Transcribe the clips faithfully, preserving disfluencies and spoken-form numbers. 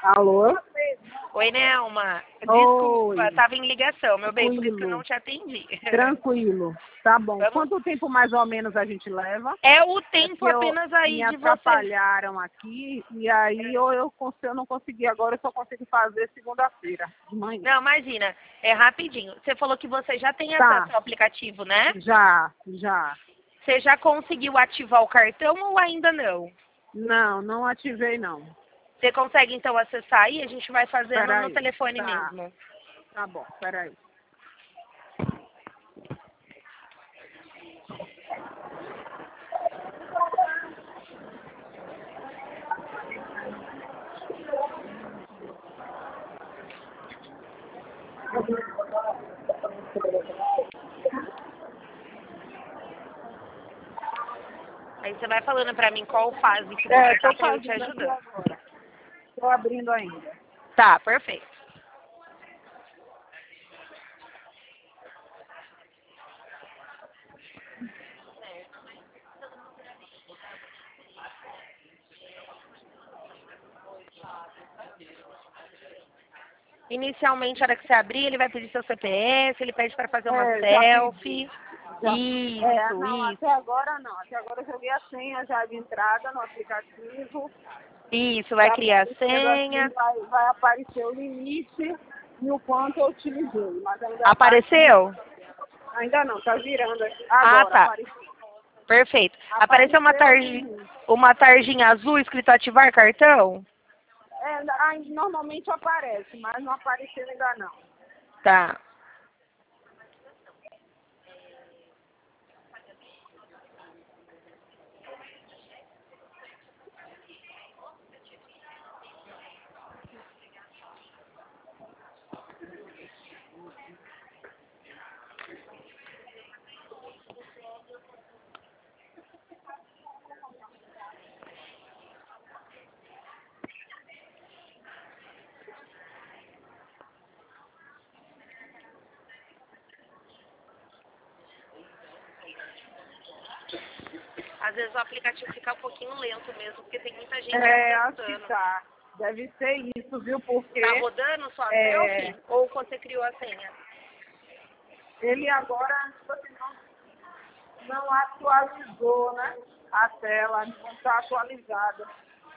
Alô? Oi, Nelma. Oi. Desculpa, estava em ligação, meu bem, por isso que eu Tranquilo. não te atendi. Tranquilo. Tá bom. Vamos- Quanto tempo mais ou menos a gente leva? É o É tempo porque eu, apenas me aí de você. atrapalharam aqui e aí eu, eu, cons- eu não consegui agora, eu só consigo fazer segunda-feira de manhã. Não, imagina, é rapidinho. Você falou que você já tem Tá. acesso ao aplicativo, né? Já, já. Você já conseguiu ativar o cartão ou ainda não? Não, não ativei não. Você consegue então acessar aí? A gente vai fazendo no Peraí. telefone Tá. mesmo. Tá bom, peraí. Aí você vai falando pra mim qual fase que É, você tô tá pra eu te fazendo aqui ajudar. agora. Tô abrindo ainda. Tá, perfeito. Inicialmente, na hora que você abrir, ele vai pedir seu C P F, ele pede para fazer uma É, já selfie. Já, Isso, é, não, isso. até agora não. Até agora eu joguei a senha já de entrada no aplicativo. Isso, vai Tá criar a aparecendo senha. assim, vai, vai aparecer o limite e o quanto eu utilizei. Mas ainda Apareceu? Tá, ainda não, tá virando aqui. Ah, Agora, tá. apareceu. Perfeito. Apareceu uma, Apareceu o tarja, limite. uma tarjinha azul escrito ativar cartão? É, ainda- ah, normalmente aparece, mas não apareceu ainda não. Tá. Às vezes o aplicativo fica um pouquinho lento mesmo, porque tem muita gente É, acho que acessando. tá. Deve ser isso, viu? Porque Tá rodando sua é, selfie? Ou você criou a senha? ele agora tipo assim, não, não atualizou, né? A tela não está atualizada.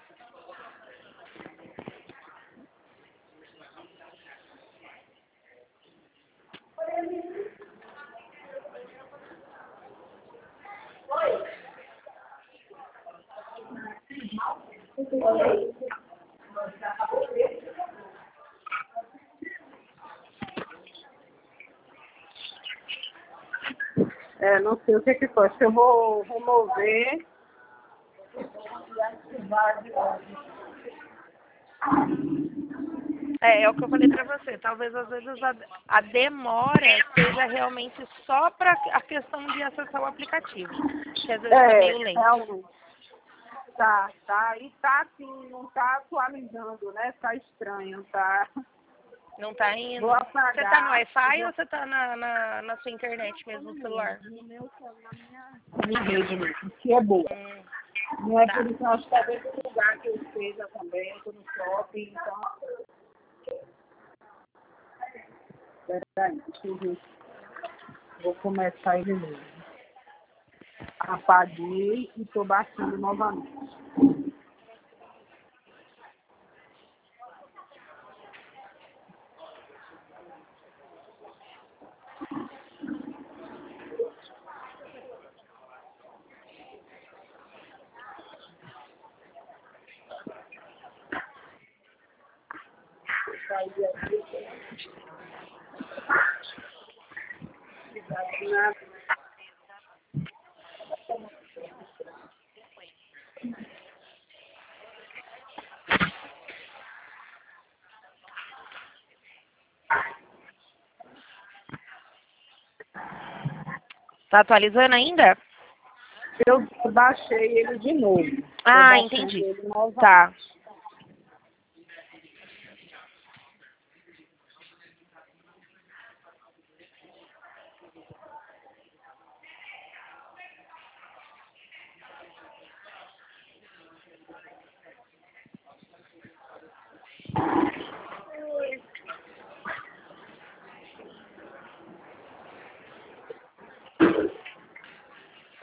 É, não sei o que que foi. Acho que eu vou remover e ativar de novo. É, é o que eu falei pra você. Talvez às vezes a, a demora seja realmente só para a questão de acessar o aplicativo. Que às vezes tá É, meio lento. realmente. Tá, tá. E tá assim, não tá atualizando, né? Tá estranho, tá. Não tá indo? Vou Você tá no apagar. Wi-Fi Vou... ou você tá na, na, na sua internet mesmo, no celular? No meu celular, na minha, na minha rede mesmo, que é boa. Hum, Não é tá. por isso, acho que talvez o lugar que eu esteja também, eu tô no shopping, então. Peraí, deixa eu ver. Vou começar ele mesmo. Apaguei e tô baixando novamente. Saí aqui. Na- Tá atualizando ainda? Eu baixei ele de novo. Tô Ah, baixando entendi. ele novamente. Tá.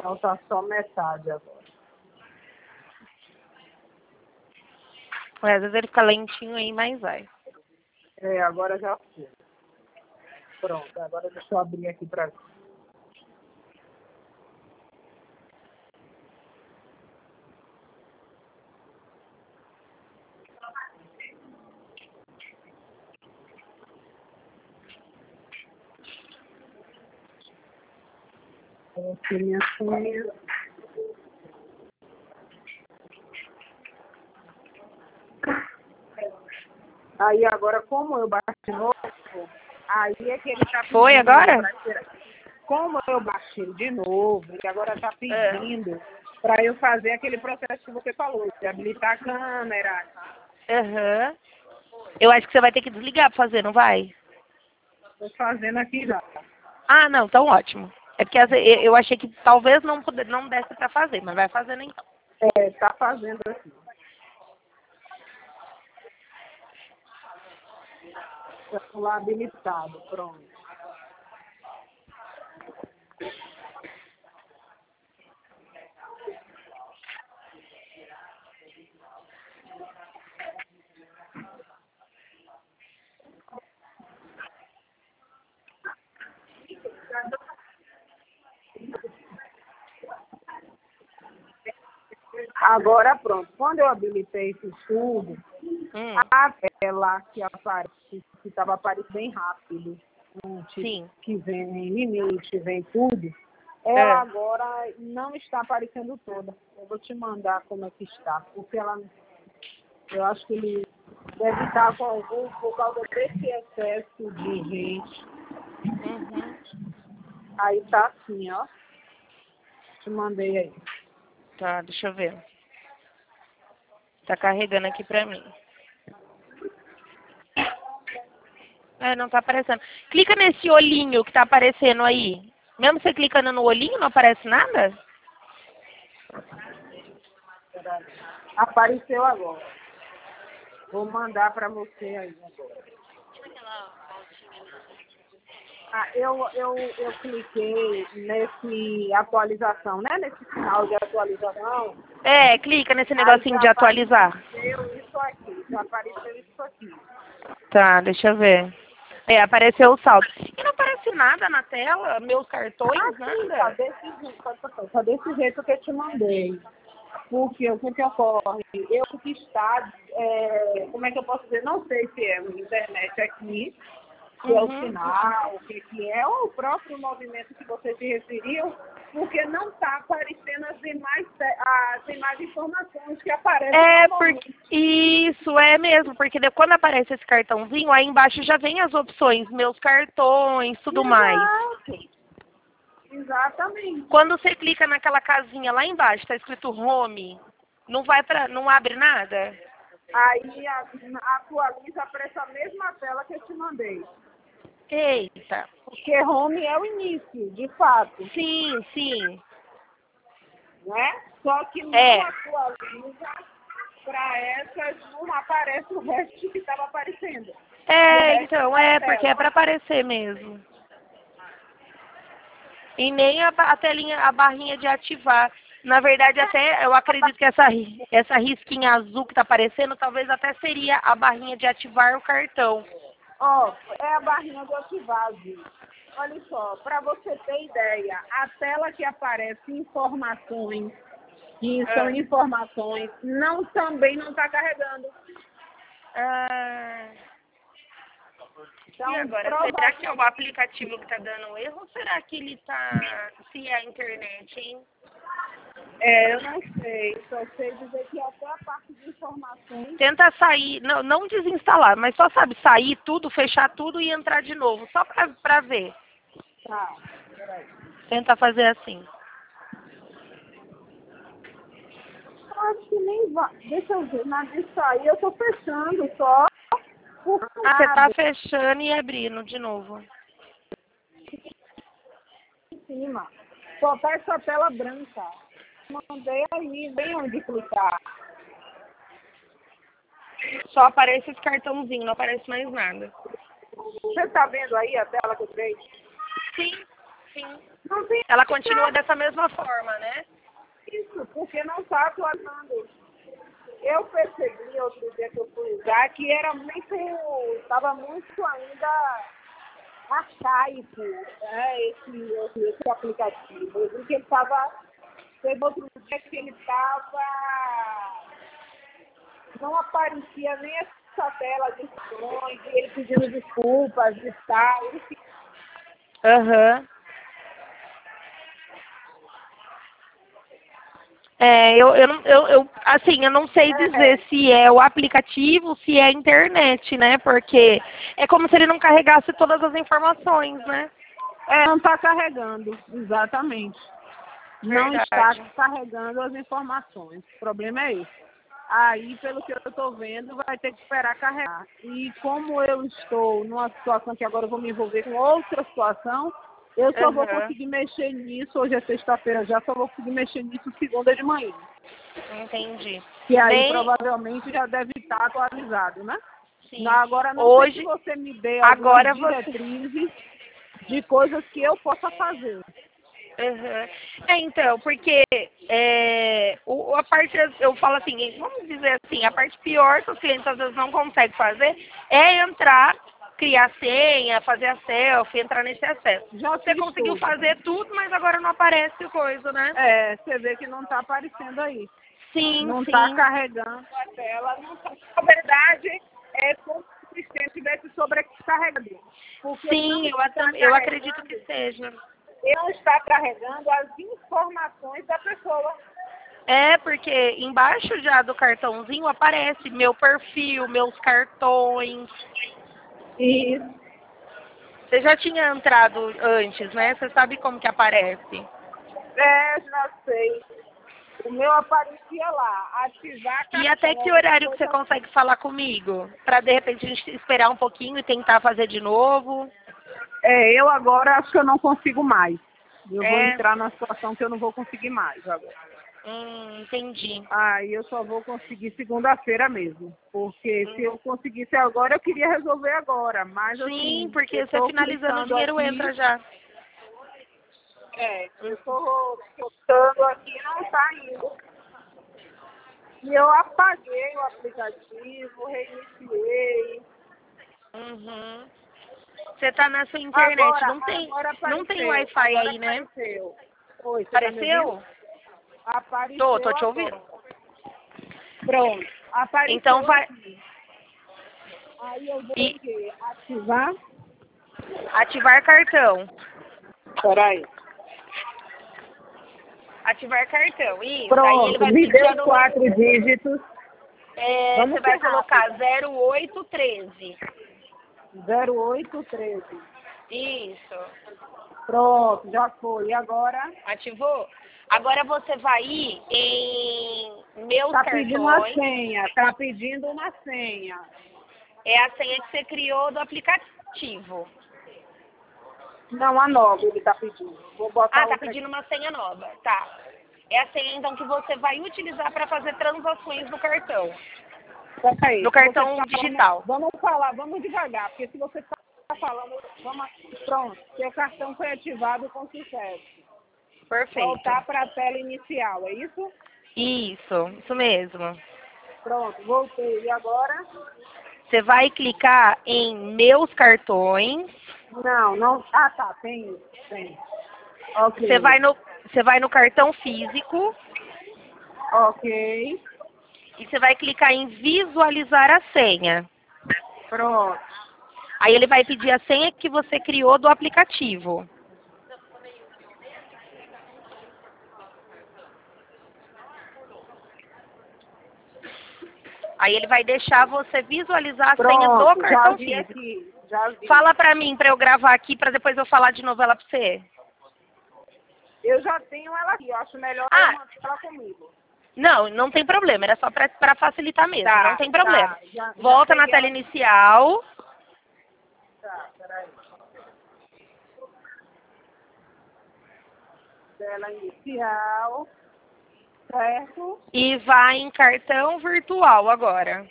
Falta só metade agora. Às vezes ele fica lentinho aí, mas vai. É, agora já foi. Pronto, agora deixa eu abrir aqui para ver. Aqui minha senha. Aí agora, como eu baixei de novo, aí é que ele tá pedindo. Foi agora? pra tirar. Como eu baixei de novo, e agora tá É. pedindo para eu fazer aquele processo que você falou, de habilitar a câmera. Aham. Eu acho que você vai ter que desligar pra fazer, não vai? Tô fazendo aqui já. Ah, não, então ótimo. É porque às vezes, eu eu achei que talvez não, puder, não desse pra fazer, mas vai fazendo então. É, tá fazendo aqui. Celular habilitado, pronto. Agora pronto. Quando eu habilitei isso tudo, Hum, a tela que aparece, que estava aparecendo bem rápido, um tipo sim. que vem limite, vem tudo, ela É. agora não está aparecendo toda. Eu vou te mandar como é que está, porque ela, eu acho que ele deve estar com algum, por causa desse excesso de gente. Uhum. Aí tá assim, ó. Te mandei aí. Tá, deixa eu ver. Tá carregando aqui pra mim. É, não tá aparecendo. Clica nesse olhinho que tá aparecendo aí. Mesmo você clicando no olhinho, não aparece nada? Peraí. Apareceu agora. Vou mandar para você aí agora. Ah, eu, eu, eu cliquei nesse atualização, né? Nesse sinal de atualização. É, clica nesse Aí negocinho já de atualizar. apareceu isso aqui. Já apareceu isso aqui. Tá, deixa eu ver. É, apareceu o saldo. E não aparece nada na tela? Meus cartões, Ah, sim, tá nada? desse jeito, tá, tá, tá desse jeito que eu te mandei. Porque o que, que ocorre? Eu que está, é, como é que eu posso dizer? Não sei se é a internet aqui, se é o Uhum. sinal, o que, que é, ou o próprio movimento que você se referiu, porque não está aparecendo as demais, as demais informações que aparecem É, normalmente. porque isso é mesmo, porque de- quando aparece esse cartãozinho, aí embaixo já vem as opções, meus cartões, tudo mais. Exato. Exatamente. Quando você clica naquela casinha lá embaixo, tá escrito home, não vai para, não abre nada? Aí a- atualiza para essa mesma tela que eu te mandei. Eita. Porque home é o início, de fato, Sim, sim. né? Só que não É. atualiza para essas, não aparece o resto que estava aparecendo. O É, resto então, da é, porque é tela. para aparecer mesmo. E nem a, ba- a telinha, a barrinha de ativar. Na verdade, até eu acredito que essa, ri- essa risquinha azul que tá aparecendo, talvez até seria a barrinha de ativar o cartão. Ó, é a barrinha de ativar, viu? Olha só, para você ter ideia, a tela que aparece informações, que são Ah. informações, não também não está carregando. Ah, Então, e agora, será que é o aplicativo que tá dando erro ou será que ele tá. Se é a internet, hein? é, eu não sei, só sei dizer que até a parte de informações. Tenta sair, não, não desinstalar, mas só sabe, sair tudo, fechar tudo e entrar de novo, só pra, pra ver. Tá, peraí. Tenta fazer assim. Acho que nem vai. Deixa eu ver, na disso aí eu tô fechando só por Ah, você tá nada fechando e abrindo de novo. em cima. Só tá essa tela branca. Mandei aí, bem onde clicar. Só aparece esse cartãozinho, não aparece mais nada. Você tá vendo aí a tela que eu dei? Sim, sim. Não tem Ela continua dessa mesma forma, né? isso, porque não está atualizando. Eu percebi outro dia que eu fui usar que era muito, estava muito ainda arcaico, né, esse, esse, esse aplicativo. Eu vi que ele estava, teve outro dia que ele estava, não aparecia nem essa tela de instruções, e ele pedindo desculpas e tal, enfim. Aham. É, eu, eu, não- eu, eu, assim, eu não sei dizer se é o aplicativo, se é a internet, né? Porque é como se ele não carregasse todas as informações, né? É, não está carregando, exatamente. Não está Verdade. carregando as informações. O problema é esse. Aí, pelo que eu estou vendo, vai ter que esperar carregar. E como eu estou numa situação que agora eu vou me envolver com outra situação, eu só vou Aham. conseguir mexer nisso, hoje é sexta-feira já, só vou conseguir mexer nisso segunda de manhã. Entendi. Que aí Nem, provavelmente já deve estar atualizado, né? sim. Não, agora não sei se Hoje, você me dê agora algumas você. diretrizes de coisas que eu possa fazer. Uhum. É, então, porque é, o, a parte, eu falo assim, vamos dizer assim, a parte pior que os clientes às vezes não conseguem fazer é entrar, criar senha, fazer a selfie, entrar nesse acesso. Já Você fiz conseguiu tudo. fazer tudo, mas agora não aparece coisa, né? É, você vê que não está aparecendo aí. Sim, Não está sim. carregando a tela. Não tá... Na verdade, é como se o sistema estivesse sobrecarregado. Porque ele não Sim, eu, está atam- eu acredito carregando, que seja. ele não está carregando as informações da pessoa. É, porque embaixo já do cartãozinho aparece meu perfil, meus cartões. Isso. Você já tinha entrado antes, né? Você sabe como que aparece. É, já sei. O meu aparecia lá, ativar E até cartão, que alguma horário que você coisa assim. consegue falar comigo? Pra de repente a gente esperar um pouquinho e tentar fazer de novo. É, eu agora acho que eu não consigo mais. Eu vou É. entrar numa situação que eu não vou conseguir mais agora. Hum, entendi. Aí eu só vou conseguir segunda-feira mesmo. Porque se eu conseguisse agora, eu queria resolver agora. Mas Sim, assim, eu porque você estou finalizando o clicando dinheiro aqui. entra já. É, eu estou clicando aqui e não está indo. E eu apaguei o aplicativo, reiniciei. Uhum. Você tá na sua internet, Agora, não tem, agora não tem apareceu. Wi-Fi Agora aí, né? apareceu. Oi, você está me ouvindo? Apareceu? Tô, tô Apareceu te ouvindo. agora. Pronto, Então apareceu vai. aqui. Aí eu vou o E quê? Ativar? ativar cartão. Peraí. Ativar cartão. Isso. Aí ele Pronto, vai me pedir deu a os número. quatro dígitos. É, Vamos você vai ser colocar rápido. zero oito treze. zero oito treze. Isso. Pronto, já foi. E agora? Ativou? Agora você vai ir em meus Tá pedindo uma cartões. senha. Tá pedindo uma senha. É a senha que você criou do aplicativo. Não, a nova ele tá pedindo. Vou botar Ah, tá outra aqui. pedindo uma senha nova. Tá. É a senha então que você vai utilizar para fazer transações no cartão. Peraí, No se você cartão tá digital. falando, vamos falar, vamos devagar, porque se você tá falando, vamos, pronto, seu cartão foi ativado com sucesso. Perfeito. Voltar para a tela inicial, é isso? Isso, isso mesmo. Pronto, voltei. E agora? Você vai clicar em meus cartões. Não, não. Ah, tá, tem isso, tem. Ok. Você vai no, você vai no cartão físico Ok. e você vai clicar em visualizar a senha. Pronto. Aí ele vai pedir a senha que você criou do aplicativo. Aí ele vai deixar você visualizar a senha do Pronto, já cartão vi físico. aqui. Já vi. Fala pra mim, pra eu gravar aqui, pra depois eu falar de novo ela pra você. Eu já tenho ela aqui. Eu acho melhor eu Ah, manter ela comigo. não, não tem problema. Era só pra, pra facilitar mesmo. Tá, Não tem problema. tá. Já, já Volta na peguei tela ela aqui. inicial. Tá, peraí. Tela inicial. Certo. E vai em cartão virtual agora.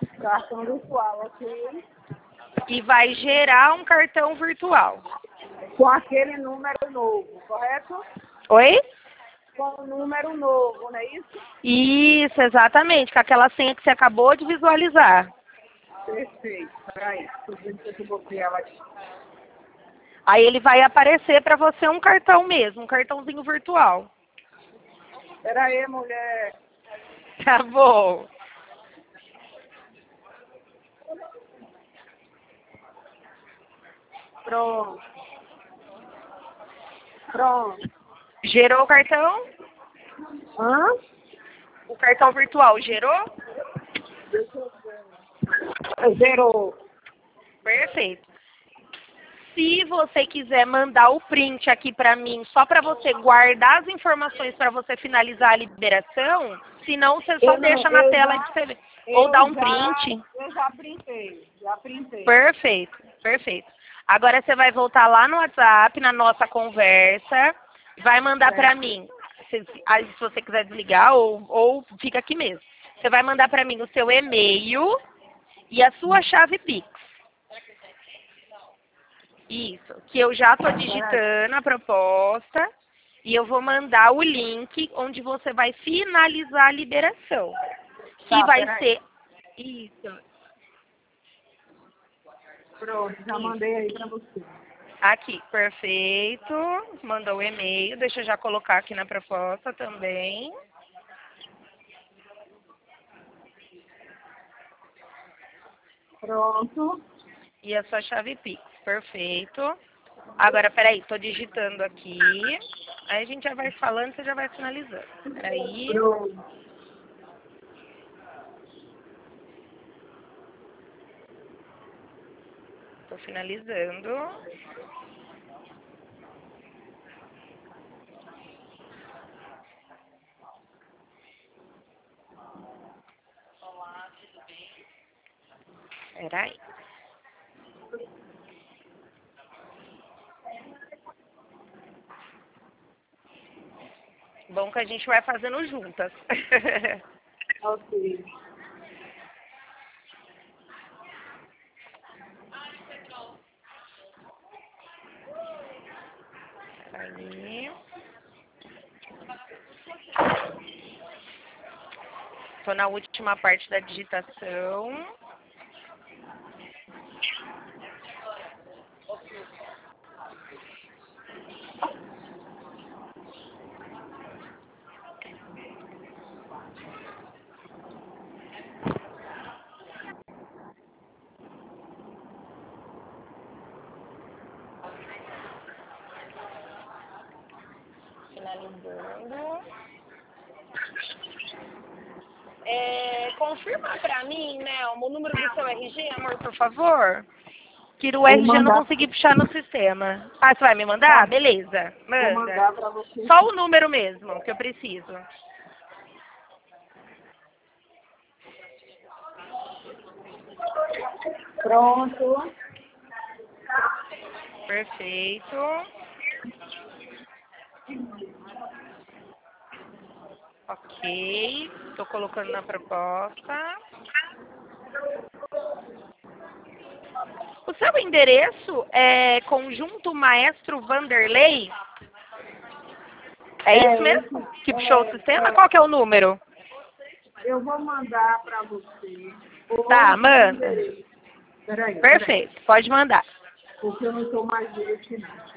Cartão virtual, ok. E vai gerar um cartão virtual. Com aquele número novo, correto? Oi? Com o número novo, não é isso? Isso, exatamente, com aquela senha que você acabou de visualizar. Perfeito. Peraí, deixa eu ver se eu botei ela aqui. Aí ele vai aparecer para você um cartão mesmo, um cartãozinho virtual. Peraí, mulher. Tá bom. Pronto. Pronto. Gerou o cartão? Hã? O cartão virtual gerou? Zerou. Perfeito. Se você quiser mandar o print aqui para mim, só para você guardar as informações para você finalizar a liberação, senão você só Eu não- deixa na eu tela já- de você ver. Ou Eu dá um já, print. eu já printei. Já printei. Perfeito, perfeito. Agora você vai voltar lá no WhatsApp, na nossa conversa, vai mandar para Certo. mim, se, aí se você quiser desligar ou, ou fica aqui mesmo. Você vai mandar para mim o seu e-mail e a sua chave Pix. Isso, que eu já estou digitando a proposta e eu vou mandar o link onde você vai finalizar a liberação. Que Tá, vai peraí. ser... Isso. Pronto, já Isso. mandei aí pra você. Aqui, perfeito. Mandou o e-mail. Deixa eu já colocar aqui na proposta também. Pronto. E a sua chave Pix. Perfeito. Agora, peraí, tô digitando aqui. Aí a gente já vai falando, você já vai finalizando. Peraí. Pronto. Tô finalizando. Peraí. Bom que a gente vai fazendo juntas. Ok. Peraí. Tô na última parte da digitação. Finalizando. É, confirma pra mim, né, o número do seu R G, amor, por favor. Que o Vou R G eu não mandar. consegui puxar no sistema. Ah, você vai me mandar? Tá. Beleza, Vou manda. mandar pra você. Só o número mesmo que eu preciso. Pronto. Perfeito. Ok. Tô colocando na proposta. O seu endereço é Conjunto Maestro Vanderlei? É isso É, mesmo? esse, Que puxou o é, sistema? é, Qual que é o número? eu vou mandar pra você. Tá, Hoje o manda. endereço. Peraí, peraí. Perfeito, pode mandar. Porque eu não estou mais direito, não.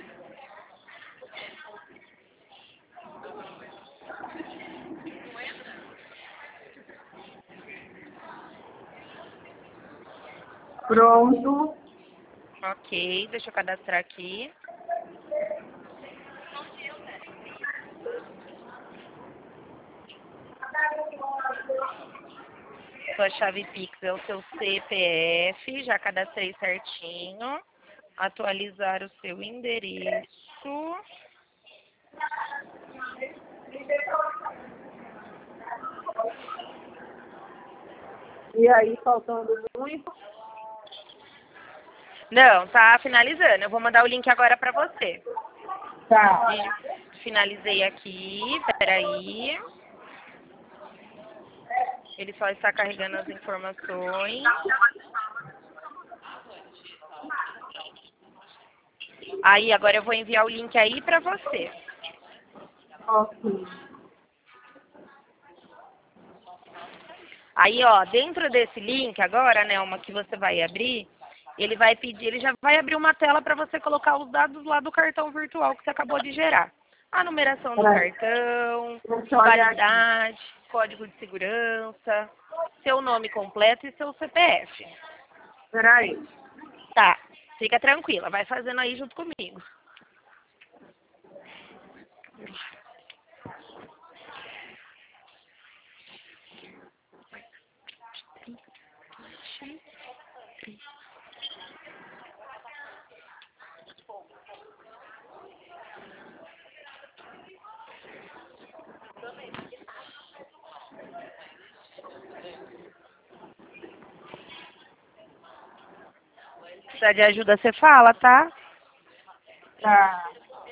Pronto. Ok, deixa eu cadastrar aqui. Sua chave Pix é o seu C P F, já cadastrei certinho. Atualizar o seu endereço. E aí, faltando muito. Não, tá finalizando. Eu vou mandar o link agora pra você. Tá. Finalizei aqui, peraí. Ele só está carregando as informações. Aí agora eu vou enviar o link aí pra você. Ok. Aí, ó, dentro desse link agora, né, uma que você vai abrir, ele vai pedir, ele já vai abrir uma tela para você colocar os dados lá do cartão virtual que você acabou de gerar. A numeração do Peraí. cartão, Deixa eu olhar aqui. validade, código de segurança, seu nome completo e seu C P F. Peraí. Tá, fica tranquila, vai fazendo aí junto comigo. Precisa de ajuda, você fala, tá? Tá.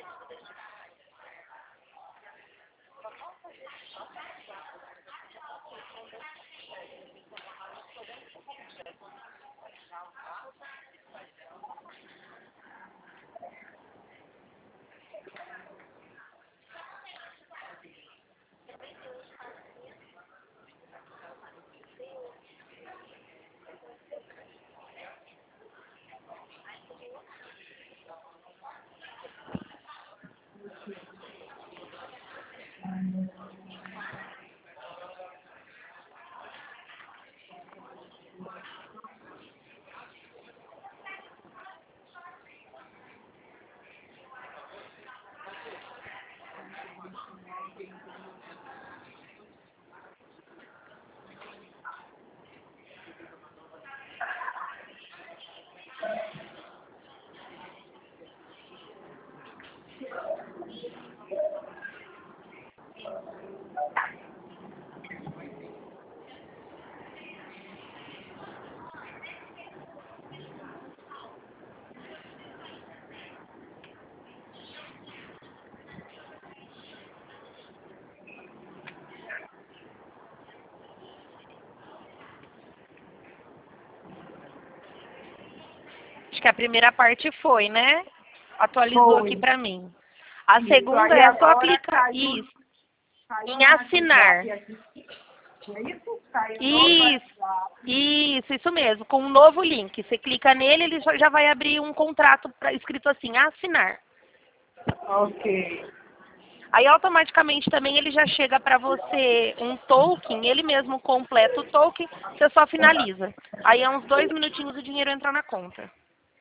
Acho que a primeira parte foi, né? Atualizou Foi. aqui pra mim. A Isso, segunda aí é só agora aplicar caiu- isso. caiu Em no assinar. WhatsApp aqui. É isso? Caiu no Isso, WhatsApp. isso, isso mesmo. Com um novo link. Você clica nele, ele já vai abrir um contrato pra, escrito assim, assinar. Ok. Aí automaticamente também ele já chega para você um token, ele mesmo completa o token, você só finaliza. Aí é uns dois minutinhos o dinheiro entra na conta.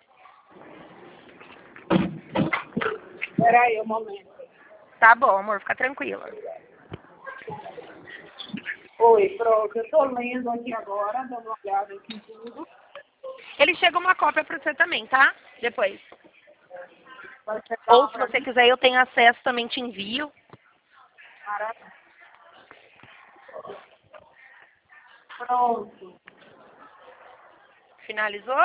Peraí um momento. Tá bom, amor, fica tranquila. Oi, pronto. Eu tô lendo aqui agora, dando uma olhada aqui em tudo. Ele chega uma cópia para você também, tá? Depois. Vai chegar Ou se pra você mim. quiser, eu tenho acesso, também te envio. Maravilha. Pronto. Finalizou?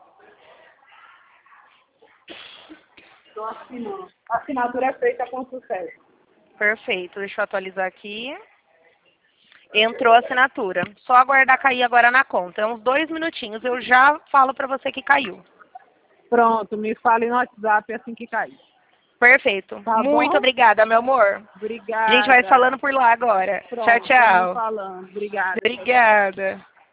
Estou assinando. A assinatura é feita com sucesso. Perfeito, deixa eu atualizar aqui. Entrou a assinatura. Só aguardar cair agora na conta. É uns dois minutinhos, eu já falo para você que caiu. Pronto, me fale no WhatsApp assim que cair. Perfeito. Tá Muito bom? obrigada, meu amor. Obrigada. A gente vai falando por lá agora. Pronto, Tchau, vamos tchau. falando. Obrigada. Obrigada.